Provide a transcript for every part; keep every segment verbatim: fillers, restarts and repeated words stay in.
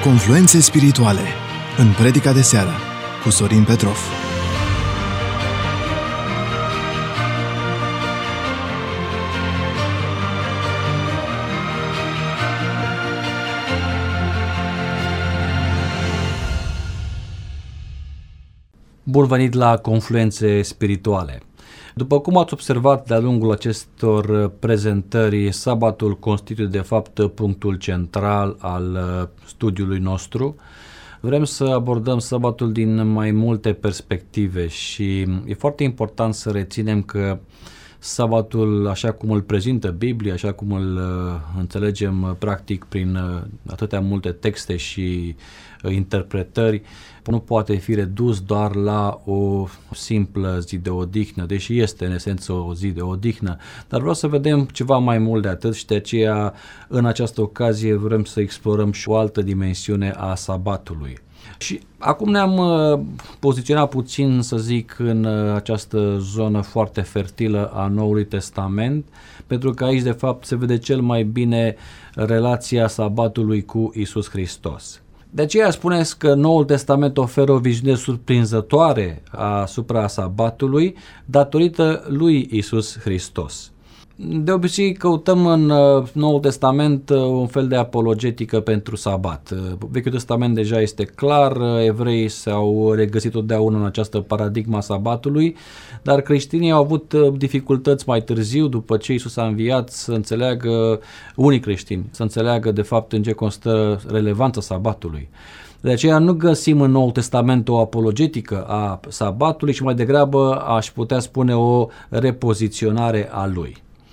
Confluențe spirituale, în predica de seară, cu Sorin Petrov. Bun venit la Confluențe spirituale. După cum ați observat de-a lungul acestor prezentări, sabatul constituie de fapt punctul central al studiului nostru. Vrem să abordăm sabatul din mai multe perspective și e foarte important să reținem că sabatul, așa cum îl prezintă Biblia, așa cum îl înțelegem practic prin atâtea multe texte și interpretări, nu poate fi redus doar la o simplă zi de odihnă, deși este în esență o zi de odihnă, dar vreau să vedem ceva mai mult de atât și de aceea în această ocazie vrem să explorăm și o altă dimensiune a sabatului. Și acum ne-am uh, poziționat puțin, să zic, în uh, această zonă foarte fertilă a Noului Testament, pentru că aici de fapt se vede cel mai bine relația sabatului cu Iisus Hristos. De aceea spuneți că Noul Testament oferă o viziune surprinzătoare asupra sabatului datorită lui Iisus Hristos. De obicei căutăm în Noul Testament un fel de apologetică pentru sabat. Vechiul Testament deja este clar, evreii s-au regăsit totdeauna în această paradigma a sabatului, dar creștinii au avut dificultăți mai târziu, după ce Iisus a înviat, să înțeleagă, unii creștini, să înțeleagă de fapt în ce constă relevanța sabatului. De aceea nu găsim în Noul Testament o apologetică a sabatului, ci mai degrabă aș putea spune o repoziționare a lui.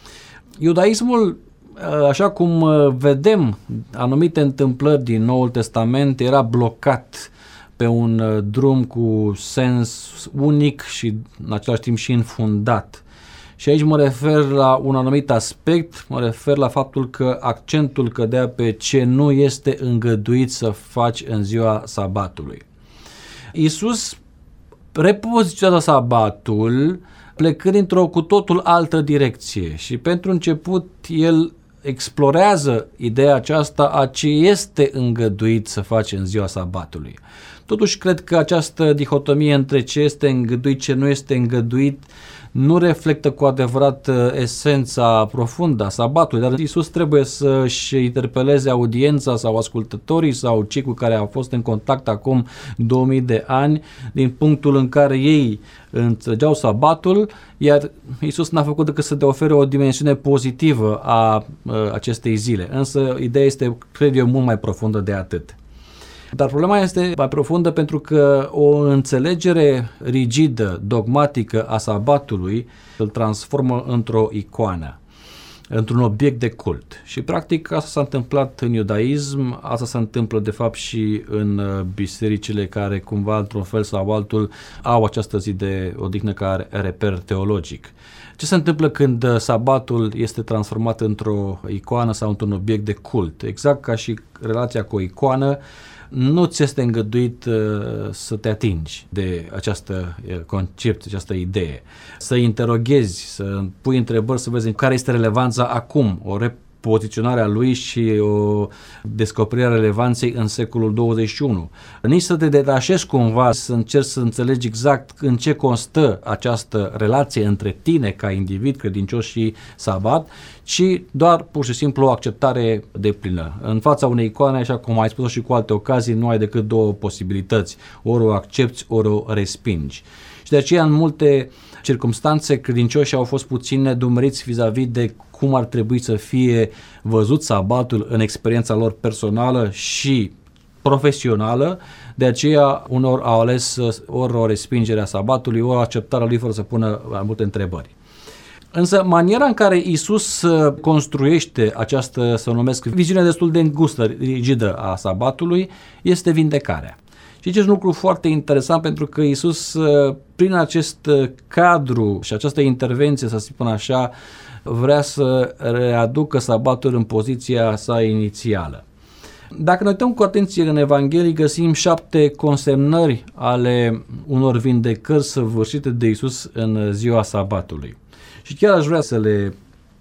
Iudaismul, așa cum vedem anumite întâmplări din Noul Testament, era blocat pe un drum cu sens unic și în același timp și înfundat. Și aici mă refer la un anumit aspect, mă refer la faptul că accentul cădea pe ce nu este îngăduit să faci în ziua sabatului. Iisus repoziționează sabatul plecând într-o cu totul altă direcție și pentru început el explorează ideea aceasta a ce este îngăduit să faci în ziua sabatului. Totuși cred că această dihotomie între ce este îngăduit, ce nu este îngăduit, nu reflectă cu adevărat esența profundă a sabatului, dar Iisus trebuie să-și interpeleze audiența sau ascultătorii sau cei cu care au fost în contact acum două mii de ani din punctul în care ei înțelegeau sabatul, iar Iisus n-a făcut decât să te ofere o dimensiune pozitivă a, a acestei zile. Însă ideea este, cred eu, mult mai profundă de atât. Dar problema este mai profundă pentru că o înțelegere rigidă, dogmatică a sabatului îl transformă într-o icoană, într-un obiect de cult. Și practic asta s-a întâmplat în iudaism, asta se întâmplă de fapt și în bisericile care cumva într-un fel sau altul au această zi de odihnă ca reper teologic. Ce se întâmplă când sabatul este transformat într-o icoană sau într-un obiect de cult? Exact ca și relația cu o icoană, nu ți este îngăduit uh, să te atingi de această uh, concept, această idee, să interoghezi, să pui întrebări, să vezi care este relevanța acum, o repoziționare a lui și o descoperire a relevanței în secolul douăzeci și unu. Nici să te detașezi cumva, să încerci să înțelegi exact în ce constă această relație între tine ca individ credincios și sabat, ci doar pur și simplu o acceptare deplină. În fața unei icoane, așa cum ai spus și cu alte ocazii, nu ai decât două posibilități, ori o accepți, ori o respingi. Și de aceea în multe circumstanțe credincioșii au fost puțin nedumeriți vis-a-vis de cum ar trebui să fie văzut sabatul în experiența lor personală și profesională, de aceea unor au ales ori o respingere a sabatului, ori o acceptare a lui fără să pună mai multe întrebări. Însă maniera în care Iisus construiește această, să o numesc, viziune destul de îngustă, rigidă a sabatului, este vindecarea. Și acest lucru foarte interesant pentru că Iisus, prin acest cadru și această intervenție, să spun așa, vrea să readucă sabatul în poziția sa inițială. Dacă ne uităm cu atenție în Evanghelii, găsim șapte consemnări ale unor vindecări săvârșite de Iisus în ziua sabatului. Și chiar aș vrea să le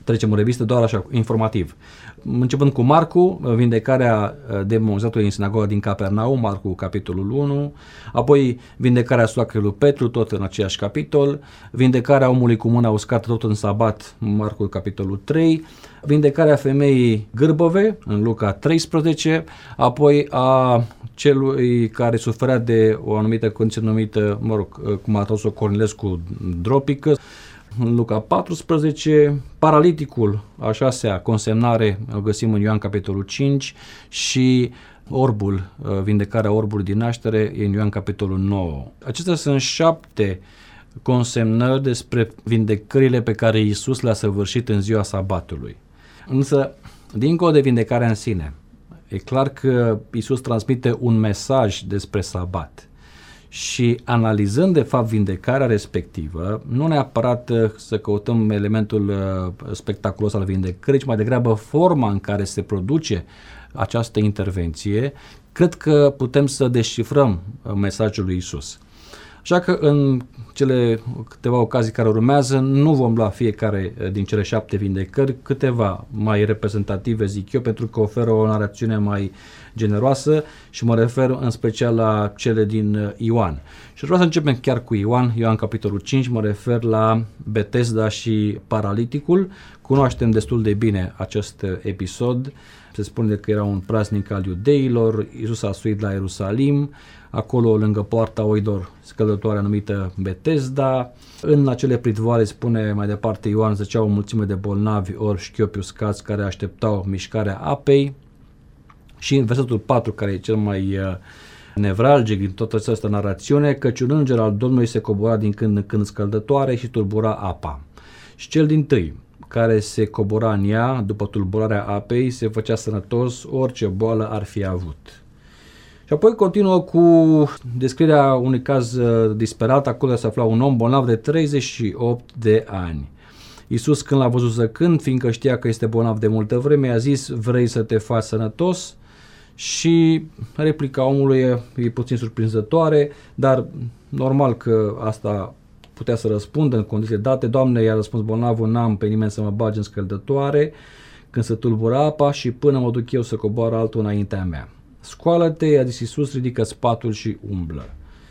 trecem în revistă doar așa, informativ. Începând cu Marcu, vindecarea demonizatului în sinagoga din Capernaum, Marcu capitolul unu, apoi vindecarea soacrei lui Petru, tot în același capitol, vindecarea omului cu mâna uscată, tot în sabat, Marcu capitolul trei, vindecarea femeii gârbove, în Luca treisprezece, apoi a celui care suferea de o anumită condiție numită, mă rog, cum a tradus-o Cornilescu, dropică, în Luca paisprezece, paraliticul, a șasea consemnare, o găsim în Ioan capitolul cinci și orbul, vindecarea orbului din naștere, e în Ioan capitolul nouă. Acestea sunt șapte consemnări despre vindecările pe care Iisus le-a săvârșit în ziua sabatului. Însă, dincolo de vindecarea în sine, e clar că Iisus transmite un mesaj despre sabat. Și analizând de fapt vindecarea respectivă, nu neapărat să căutăm elementul spectaculos al vindecării, ci mai degrabă forma în care se produce această intervenție, cred că putem să descifrăm mesajul lui Iisus. Așa că în cele câteva ocazii care urmează nu vom lua fiecare din cele șapte vindecări, câteva mai reprezentative, zic eu, pentru că oferă o narațiune mai generoasă și mă refer în special la cele din Ioan. Și vreau să începem chiar cu Ioan, Ioan capitolul cinci, mă refer la Betesda și paraliticul. Cunoaștem destul de bine acest episod. Se spune că era un praznic al iudeilor, Iisus a suit la Ierusalim, acolo lângă poarta oilor scăldătoare numită Betesda. În acele pridvoare, spune mai departe Ioan, zăceau o mulțime de bolnavi, orbi, șchiopi, uscați, care așteptau mișcarea apei. Și în versetul patru, care e cel mai nevralgic din toată această narațiune, căci un înger al Domnului se cobora din când în când scăldătoare și tulbura apa. Și cel dintâi, care se cobora în ea, după tulburarea apei, se făcea sănătos, orice boală ar fi avut. Și apoi continuă cu descrierea unui caz disperat, acolo se afla un om bolnav de treizeci și opt de ani. Iisus, când l-a văzut zăcând, fiindcă știa că este bolnav de multă vreme, i-a zis: vrei să te faci sănătos? Și replica omului e puțin surprinzătoare, dar normal că asta putea să răspundă în condiții date. Doamne, i-a răspuns bolnavul, n-am pe nimeni să mă bage în scăldătoare când se tulbură apa și până mă duc eu să coboară altul înaintea mea. Scoală-te, i-a zis Iisus, ridică-ți patul și umblă.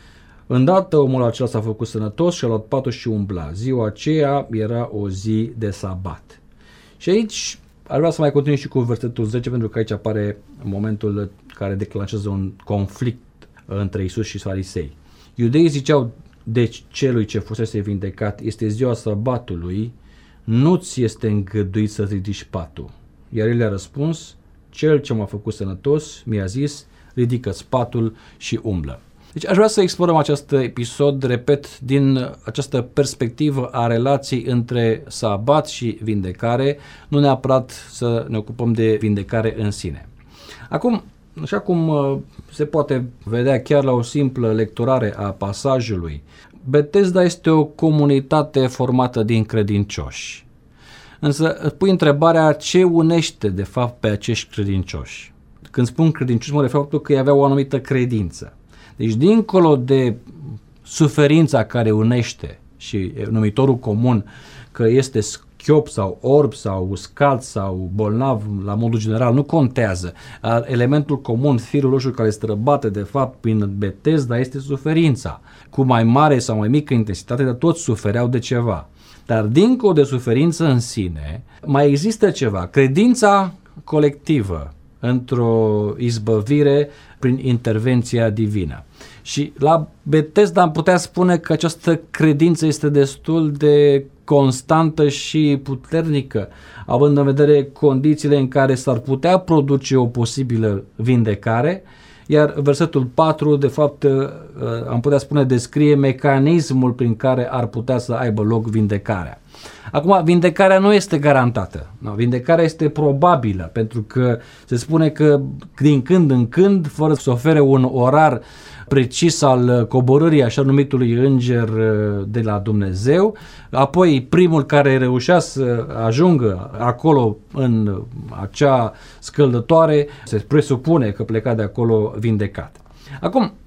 Îndată omul acela s-a făcut sănătos și a luat patul și umbla. Ziua aceea era o zi de sabat. Și aici ar vrea să mai continui și cu versetul zece, pentru că aici apare momentul care declanșează un conflict între Iisus și farisei. Iudeii ziceau deci celui ce fusese vindecat: este ziua sabatului, nu-ți este îngăduit să ridici patul. Iar el a răspuns: cel ce m-a făcut sănătos mi-a zis: ridică-ți patul și umblă. Deci aș vrea să explorăm acest episod, repet, din această perspectivă a relației între sabat și vindecare, nu neapărat să ne ocupăm de vindecare în sine. Acum, așa cum se poate vedea chiar la o simplă lecturare a pasajului, Betesda este o comunitate formată din credincioși. Însă îți pui întrebarea: ce unește de fapt pe acești credincioși? Când spun credincioși, mă refer la faptul că ei aveau o anumită credință. Deci, dincolo de suferința care unește și numitorul comun, că este schiop sau orb sau uscat sau bolnav, la modul general, nu contează. Elementul comun, firul roșu care străbate de fapt prin Betesda, este suferința. Cu mai mare sau mai mică intensitate, dar toți sufereau de ceva. Dar dincolo de suferință în sine, mai există ceva, credința colectivă într-o izbăvire prin intervenția divină. Și la Betesda am putea spune că această credință este destul de constantă și puternică, având în vedere condițiile în care s-ar putea produce o posibilă vindecare, iar versetul patru, de fapt, am putea spune, descrie mecanismul prin care ar putea să aibă loc vindecarea. Acum, vindecarea nu este garantată. No, vindecarea este probabilă, pentru că se spune că din când în când, fără să ofere un orar precis al coborârii așa numitului înger de la Dumnezeu, apoi primul care reușea să ajungă acolo în acea scăldătoare, se presupune că pleca de acolo vindecat. Acum,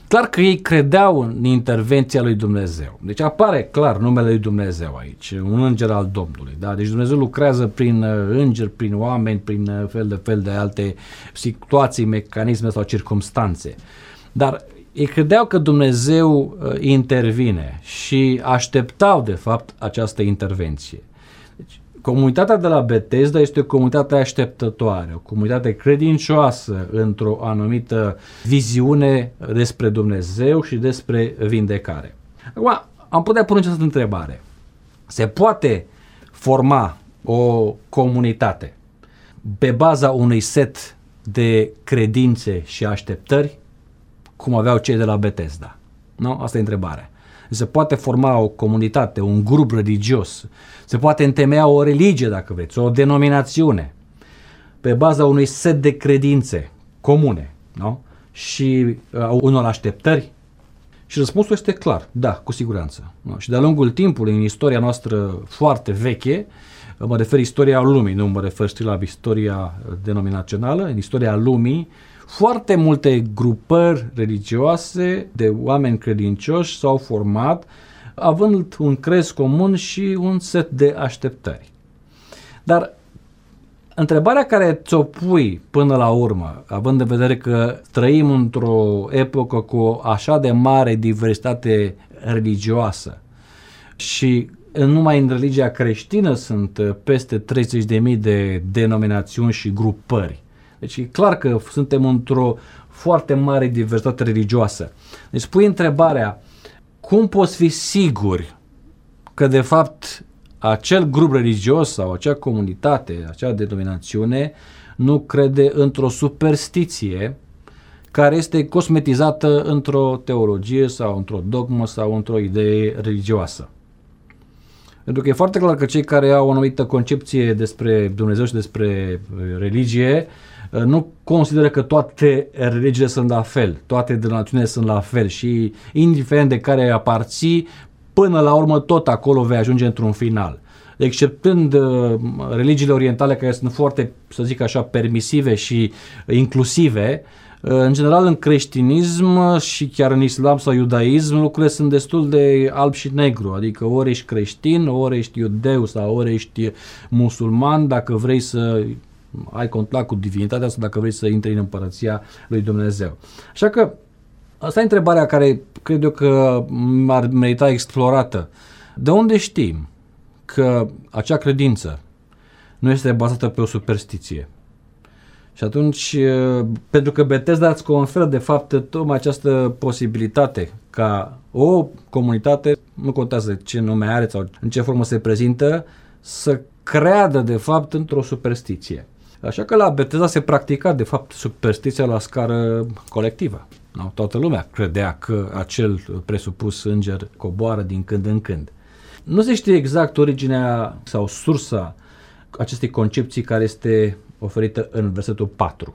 Clar că ei credeau în intervenția lui Dumnezeu. Deci apare clar numele lui Dumnezeu aici, un înger al Domnului. Da? Deci Dumnezeu lucrează prin îngeri, prin oameni, prin fel de fel de alte situații, mecanisme sau circumstanțe. Dar ei credeau că Dumnezeu intervine și așteptau de fapt această intervenție. Deci, comunitatea de la Betesda este o comunitate așteptătoare, o comunitate credincioasă într-o anumită viziune despre Dumnezeu și despre vindecare. Acum, am putea pune această întrebare. Se poate forma o comunitate pe baza unui set de credințe și așteptări, cum aveau cei de la Betesda? Nu? Asta e întrebarea. Se poate forma o comunitate, un grup religios, se poate întemeia o religie, dacă vreți, o denominațiune, pe baza unui set de credințe comune, nu? Și uh, unor așteptări? Și răspunsul este clar, da, cu siguranță. Nu? Și de-a lungul timpului, în istoria noastră foarte veche, mă refer istoria lumii, nu mă refer strict la istoria denominațională, în istoria lumii, foarte multe grupări religioase de oameni credincioși s-au format având un crez comun și un set de așteptări. Dar întrebarea care ți-o pui până la urmă, având în vedere că trăim într-o epocă cu așa de mare diversitate religioasă și numai în religia creștină sunt peste treizeci de mii de denominațiuni și grupări. Deci e clar că suntem într-o foarte mare diversitate religioasă. Deci pui întrebarea, cum poți fi siguri că de fapt acel grup religios sau acea comunitate, acea denominațiune nu crede într-o superstiție care este cosmetizată într-o teologie sau într-o dogmă sau într-o idee religioasă? Pentru că e foarte clar că cei care au o anumită concepție despre Dumnezeu și despre religie nu consideră că toate religiile sunt la fel, toate denominațiunile sunt la fel și indiferent de care aparții, până la urmă tot acolo vei ajunge într-un final. Exceptând uh, religiile orientale care sunt foarte, să zic așa, permisive și inclusive, uh, în general în creștinism și chiar în islam sau iudaism lucrurile sunt destul de alb și negru, adică ori ești creștin, ori ești iudeu sau ori ești musulman, dacă vrei să ai contact cu divinitatea sau dacă vrei să intri în împărăția lui Dumnezeu. Așa că asta e întrebarea care cred eu că ar merita explorată. De unde știm că acea credință nu este bazată pe o superstiție? Și atunci, pentru că Betesda îți conferă de fapt tocmai această posibilitate ca o comunitate, nu contează ce nume are sau în ce formă se prezintă, să creadă de fapt într-o superstiție. Așa că la Betesda se practica de fapt superstiția la scară colectivă. No? Toată lumea credea că acel presupus înger coboară din când în când. Nu se știe exact originea sau sursa acestei concepții care este oferită în versetul patru.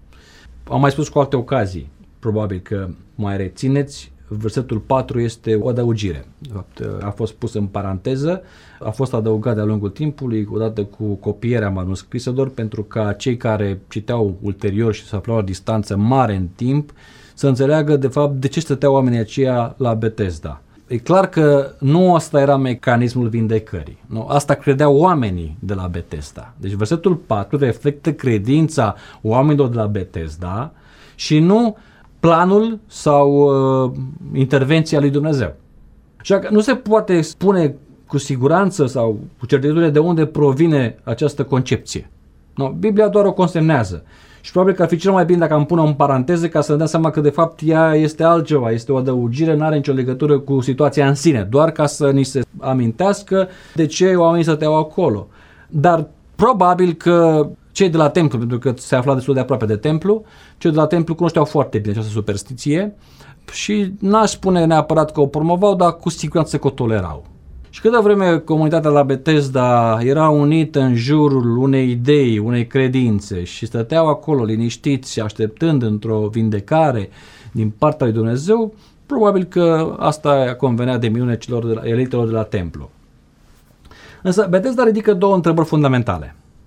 Am mai spus cu alte ocazii, probabil că mai rețineți, versetul patru este o adăugire. De fapt, a fost pus în paranteză, a fost adăugat de-a lungul timpului, odată cu copierea manuscriselor, pentru ca cei care citeau ulterior și se aflau la distanță mare în timp, să înțeleagă de fapt de ce stăteau oamenii aceia la Betesda. E clar că nu asta era mecanismul vindecării. Nu? Asta credeau oamenii de la Betesda. Deci versetul patru reflectă credința oamenilor de la Betesda și nu planul sau uh, intervenția lui Dumnezeu. Așa că nu se poate spune cu siguranță sau cu certitudine de unde provine această concepție. Nu? Biblia doar o consemnează. Și probabil că ar fi cel mai bine dacă am pune în paranteze ca să ne dăm seama că de fapt ea este altceva, este o adăugire, nu are nicio legătură cu situația în sine, doar ca să ni se amintească de ce oamenii stăteau acolo. Dar probabil că cei de la templu, pentru că se afla destul de aproape de templu, cei de la templu cunoșteau foarte bine această superstiție și n-aș spune neapărat că o promovau, dar cu siguranță că o tolerau. Și câtă vreme comunitatea la Betesda era unită în jurul unei idei, unei credințe și stăteau acolo liniștiți, așteptând într-o vindecare din partea lui Dumnezeu, probabil că asta convenea de minune celor de la, elitelor de la templu. Însă Betesda ridică două întrebări fundamentale.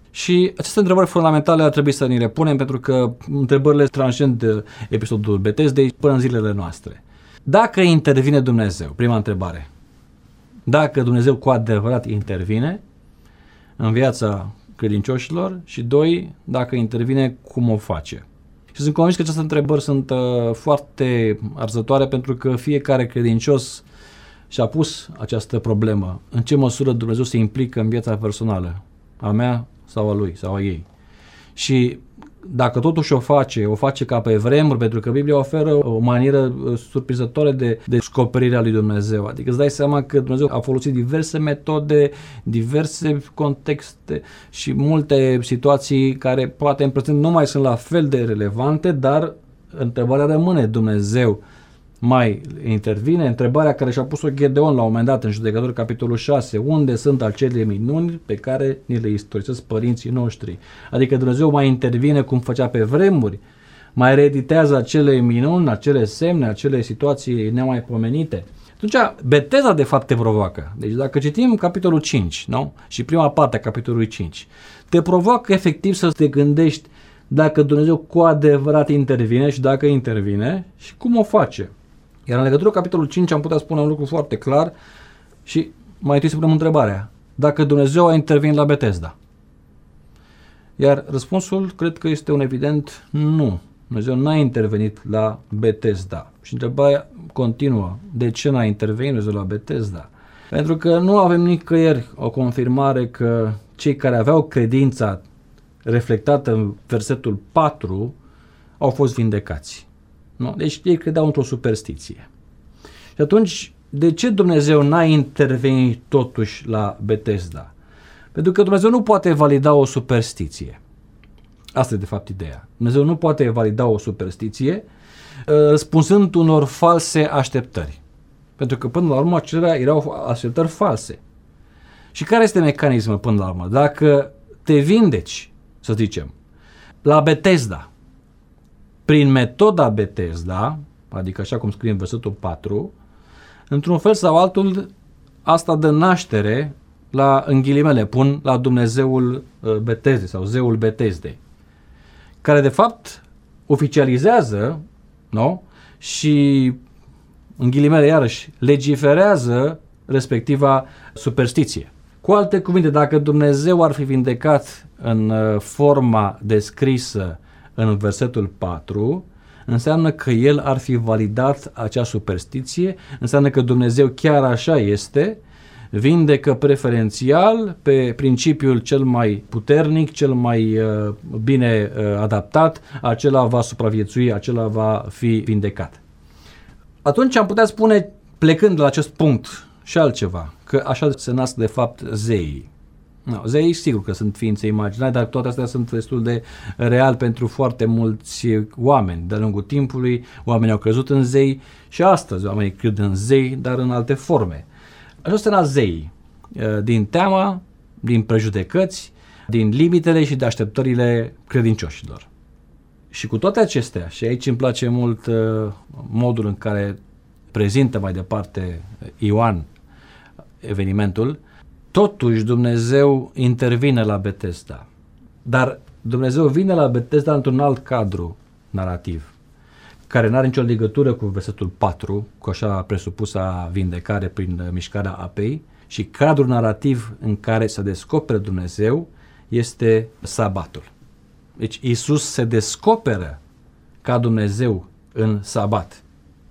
Și aceste întrebări fundamentale ar trebui să ni le punem, pentru că întrebările transcend episodul Betesdei până în zilele noastre. Dacă intervine Dumnezeu, prima întrebare, dacă Dumnezeu cu adevărat intervine în viața credincioșilor și doi, dacă intervine, cum o face? Și sunt convins că aceste întrebări sunt uh, foarte arzătoare, pentru că fiecare credincios și-a pus această problemă. În ce măsură Dumnezeu se implică în viața personală, a mea sau a lui sau a ei? Și dacă totuși o face, o face ca pe vremuri, pentru că Biblia oferă o manieră surprinzătoare de descoperire a lui Dumnezeu. Adică îți dai seama că Dumnezeu a folosit diverse metode, diverse contexte și multe situații care poate în prezent nu mai sunt la fel de relevante, dar întrebarea rămâne: Dumnezeu mai intervine? Întrebarea care și-a pus-o Gedeon la un moment dat în Judecători capitolul șase, unde sunt acele minuni pe care ni le istorisesc părinții noștri? Adică Dumnezeu mai intervine cum făcea pe vremuri, mai reeditează acele minuni, acele semne, acele situații nemaipomenite. Atunci, Betesda de fapt te provoacă. Deci dacă citim capitolul cinci, nu? Și prima parte a capitolului cinci, te provoacă efectiv să te gândești dacă Dumnezeu cu adevărat intervine și dacă intervine și cum o face. Iar în legătură cu capitolul cinci am putea spune un lucru foarte clar și mai întâi să punem întrebarea: dacă Dumnezeu a intervenit la Betesda? Iar răspunsul cred că este un evident nu. Dumnezeu n-a intervenit la Betesda. Și întrebarea continuă: de ce n-a intervenit Dumnezeu la Betesda? Pentru că nu avem nicăieri o confirmare că cei care aveau credința reflectată în versetul patru au fost vindecați. Nu? Deci ei credeau într-o superstiție. Și atunci, de ce Dumnezeu n-a intervenit totuși la Betesda? Pentru că Dumnezeu nu poate valida o superstiție. Asta e de fapt ideea. Dumnezeu nu poate valida o superstiție răspunzând unor false așteptări. Pentru că până la urmă acelea erau așteptări false. Și care este mecanismul până la urmă? Dacă te vindeci, să zicem, la Betesda, prin metoda Betesda, adică așa cum scrie în versetul patru, într-un fel sau altul, asta dă naștere la, în ghilimele, pun la Dumnezeul Betesdei sau zeul Betesdei, care de fapt oficializează, nu? Și în ghilimele iarăși legiferează respectiva superstiție. Cu alte cuvinte, dacă Dumnezeu ar fi vindecat în forma descrisă în versetul patru, înseamnă că El ar fi validat acea superstiție, înseamnă că Dumnezeu chiar așa este, vindecă preferențial pe principiul cel mai puternic, cel mai uh, bine uh, adaptat, acela va supraviețui, acela va fi vindecat. Atunci am putea spune, plecând de la acest punct și altceva, că așa se nasc de fapt zeii. No, zeii sigur că sunt ființe imaginare, dar toate astea sunt destul de real pentru foarte mulți oameni. De-a lungul timpului, oamenii au crezut în zei și astăzi oamenii cred în zei, dar în alte forme. Așa se nasc zeii, din teama, din prejudecăți, din limitele și de așteptările credincioșilor. Și cu toate acestea, și aici îmi place mult modul în care prezintă mai departe Ioan evenimentul, totuși Dumnezeu intervine la Betesda, dar Dumnezeu vine la Betesda într-un alt cadru narrativ, care nu are nicio legătură cu versetul patru, cu așa presupusa vindecare prin mișcarea apei, și cadrul narrativ în care se descoperă Dumnezeu este sabatul. Deci Iisus se descoperă ca Dumnezeu în sabat.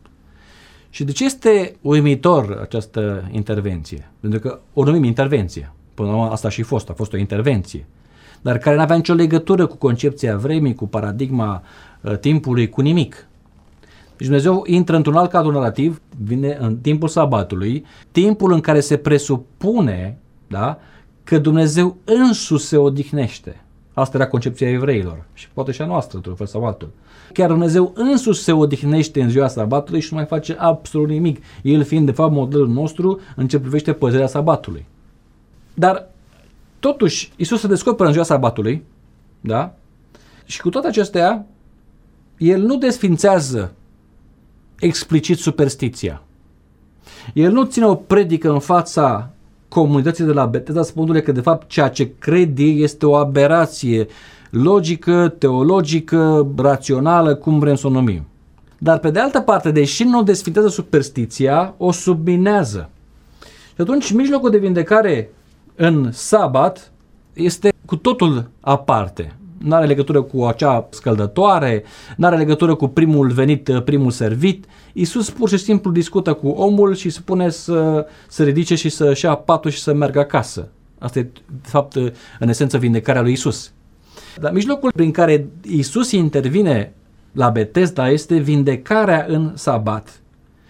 Și de ce este uimitor această intervenție? Pentru că o numim intervenție. Până la urmă asta și fost, a fost o intervenție. Dar care nu avea nicio legătură cu concepția vremii, cu paradigma uh, timpului, cu nimic. Deci Dumnezeu intră într-un alt cadru narrativ, vine în timpul sabatului, timpul în care se presupune, da, că Dumnezeu însuși se odihnește. Asta era concepția evreilor și poate și a noastră, într-un fel sau altul. Chiar Dumnezeu însuși se odihnește în ziua sabatului și nu mai face absolut nimic, El fiind de fapt modelul nostru în ce privește păzirea sabatului. Dar totuși Iisus se descoperă în ziua sabatului, da? Și cu toate acestea, El nu desfințează explicit superstiția. El nu ține o predică în fața comunității de la Betesda, spunându-le că de fapt ceea ce cred ei este o aberație logică, teologică, rațională, cum vrem să o numim. Dar pe de altă parte, deși nu desfintează superstiția, o subminează. Și atunci mijlocul de vindecare în sabat este cu totul aparte. Nu are legătură cu acea scăldătoare, nu are legătură cu primul venit, primul servit. Iisus pur și simplu discută cu omul și spune să se ridice și să-și ia patul și să meargă acasă. Asta e, de fapt, în esență, vindecarea lui Iisus. Dar mijlocul prin care Iisus intervine la Betesda este vindecarea în sabat.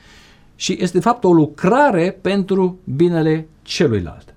Și este, de fapt, o lucrare pentru binele celuilalt.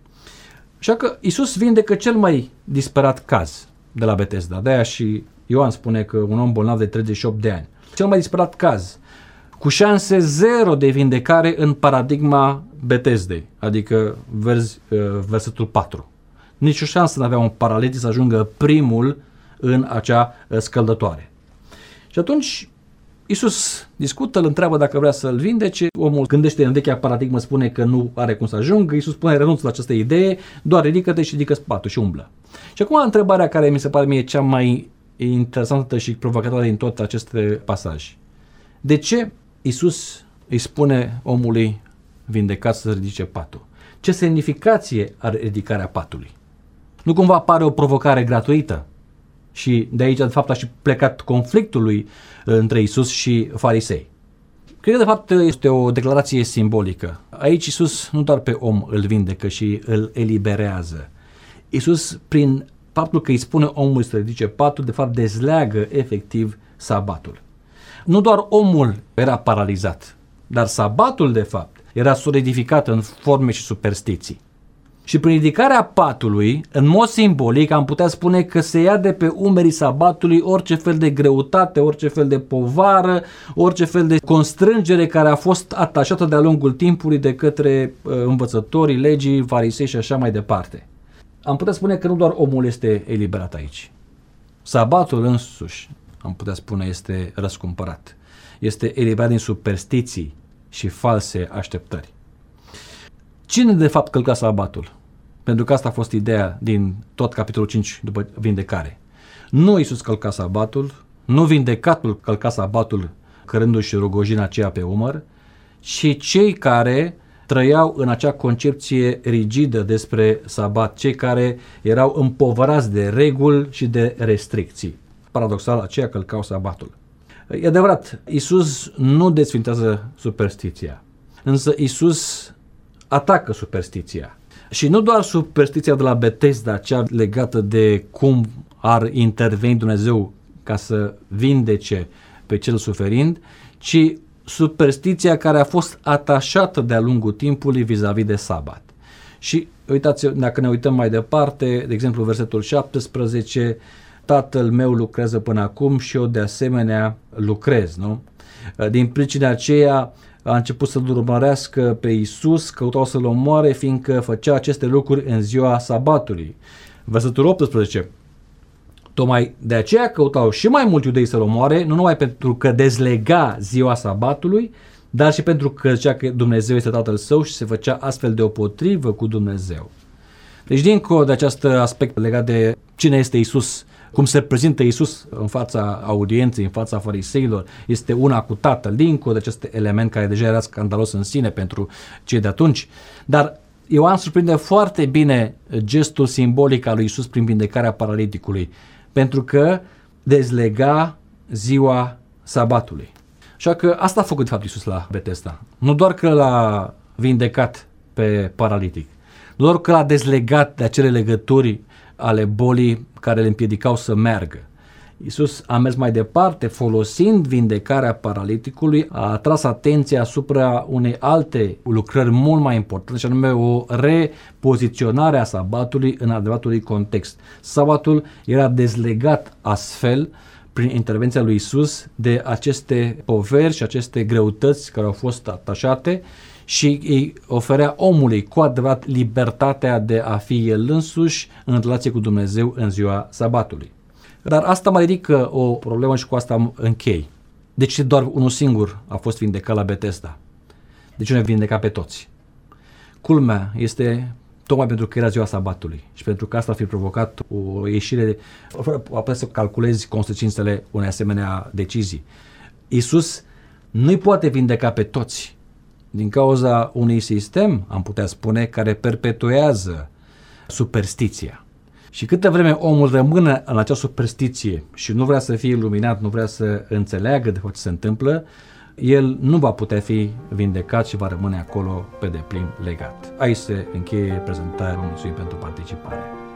Așa că Iisus vindecă cel mai disperat caz de la Betesda. De-aia și Ioan spune că un om bolnav de treizeci și opt de ani. Cel mai disperat caz, cu șanse zero de vindecare în paradigma Betesdei, adică verzi, versetul patru. Nici o șansă nu avea un paralitic să ajungă primul în acea scăldătoare. Și atunci Iisus discută, îl întreabă dacă vrea să-l vindece, omul gândește în vechea paradigmă, spune că nu are cum să ajungă, Iisus spune renunță la această idee, doar ridică-te și ridică spatul și umblă. Și acum întrebarea care mi se pare mie cea mai interesantă și provocatoare din tot acest pasaj. De ce Iisus îi spune omului vindecat să ridice patul? Ce semnificație are ridicarea patului? Nu cumva apare o provocare gratuită? Și de aici, de fapt, a și plecat conflictul lui între Iisus și farisei. Cred că, de fapt, este o declarație simbolică. Aici Iisus nu doar pe om îl vindecă și îl eliberează. Iisus, prin faptul că îi spune omului să ridice patul, de fapt, dezleagă efectiv sabatul. Nu doar omul era paralizat, dar sabatul, de fapt, era solidificat în forme și superstiții. Și prin ridicarea patului, în mod simbolic, am putea spune că se ia de pe umerii sabatului orice fel de greutate, orice fel de povară, orice fel de constrângere care a fost atașată de-a lungul timpului de către uh, învățătorii legii, farisei și așa mai departe. Am putea spune că nu doar omul este eliberat aici. Sabatul însuși, am putea spune, este răscumpărat. Este eliberat din superstiții și false așteptări. Cine de fapt călca sabatul? Pentru că asta a fost ideea din tot capitolul cinci după vindecare. Nu Iisus călca sabatul, nu vindecatul călca sabatul cărându-și rugojina aceea pe umăr, ci cei care trăiau în acea concepție rigidă despre sabat, cei care erau împovărați de reguli și de restricții. Paradoxal, aceia călcau sabatul. E adevărat, Iisus nu desfintează superstiția, însă Iisus atacă superstiția. Și nu doar superstiția de la Betesda, cea legată de cum ar interveni Dumnezeu ca să vindece pe cel suferind, ci superstiția care a fost atașată de-a lungul timpului vis-a-vis de sabat. Și uitați, dacă ne uităm mai departe, de exemplu versetul șaptesprezece, Tatăl meu lucrează până acum și eu de asemenea lucrez, nu? Din pricina aceea a început să-l urmărească pe Iisus, căutau să-l omoare, fiindcă făcea aceste lucruri în ziua sabatului. Versetul optsprezece. Tocmai de aceea căutau și mai mulți iudei să-l omoare, nu numai pentru că dezlega ziua sabatului, dar și pentru că zicea că Dumnezeu este Tatăl său și se făcea astfel deopotrivă cu Dumnezeu. Deci, dincolo de acest aspect legat de cine este Iisus, cum se prezintă Iisus în fața audienței, în fața fariseilor, este una cu Tatăl, dincolo de acest element care deja era scandalos în sine pentru cei de atunci. Dar Ioan surprinde foarte bine gestul simbolic al lui Iisus prin vindecarea paraliticului, pentru că dezlega ziua sabatului. Așa că asta a făcut de fapt Iisus la Betesda. Nu doar că l-a vindecat pe paralitic, nu doar că l-a dezlegat de acele legături ale bolii care le împiedicau să meargă. Iisus a mers mai departe, folosind vindecarea paraliticului, a atras atenția asupra unei alte lucrări mult mai importante, și anume o repoziționare a sabatului în adevăratului context. Sabatul era dezlegat astfel, prin intervenția lui Iisus, de aceste poveri și aceste greutăți care au fost atașate și îi oferea omului cu adevărat libertatea de a fi el însuși în relație cu Dumnezeu în ziua sabatului. Dar asta mai ridică o problemă și cu asta închei. De ce doar unul singur a fost vindecat la Betesda? De ce nu a vindecat pe toți? Culmea este tocmai pentru că era ziua sabatului și pentru că asta ar fi provocat o ieșire, fără apoi să calculezi consecințele unei asemenea decizii. Iisus nu-i poate vindeca pe toți din cauza unui sistem, am putea spune, care perpetuează superstiția. Și câtă vreme omul rămâne în acea superstiție și nu vrea să fie iluminat, nu vrea să înțeleagă de fapt ce se întâmplă, el nu va putea fi vindecat și va rămâne acolo pe deplin legat. Aici se încheie prezentarea. Vă mulțumim pentru participare.